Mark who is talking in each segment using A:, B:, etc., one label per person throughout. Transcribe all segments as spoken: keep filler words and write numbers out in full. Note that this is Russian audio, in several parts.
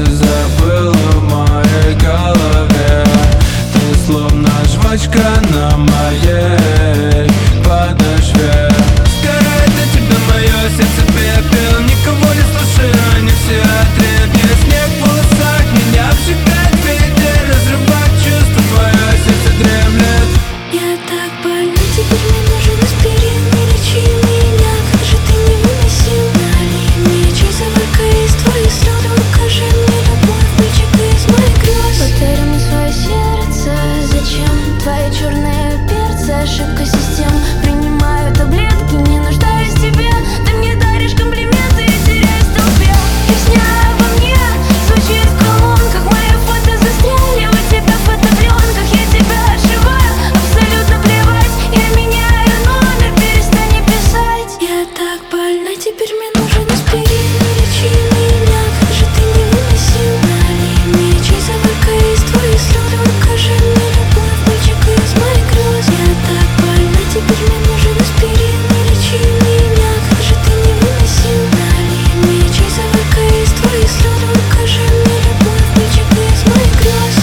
A: забыла в моей голове. Ты словно жвачка на моей подошве. Сгорает от тебя мое сердце пепел. Никого не слушаю, они все отребья. Снег в волосах меня обжигает ветер. Разрывает чувство, твое сердце дремлет.
B: Я так больна, теперь мне нужен аспирин. Не лечи меня, как же ты невыносим. Налей мне чай, заварка из твоих слез. Покажи мне любовь, мальчика из моих грез. Повтори мне свое сердце, зачем твои черные перцы? Ошибка систем. Принимаю таблетки, не нуждаюсь в тебе. Ты мне даришь комплименты и теряюсь в толпе. Песня обо мне звучит в колонках. Мои фото застряли у тебя в фотопленках. Я тебя отшиваю, абсолютно плевать. Я меняю номер, перестань не писать. Я так больна, теперь мне нужен аспирин. Не лечи меня, как же ты невыносим. Налей мне чай, заварка из твоих слез. Покажи мне любовь, мальчика из моих грез. Я так больна, теперь мне нужен аспирин. Не лечи меня, как же ты невыносим. Налей мне чай, заварка из твоих слез. Покажи мне любовь, мальчика из моих грез.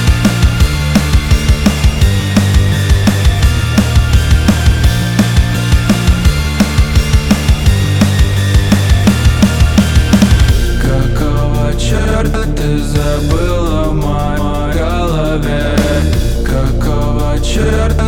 A: Какого черта ты забыла в моей голове? Какого черта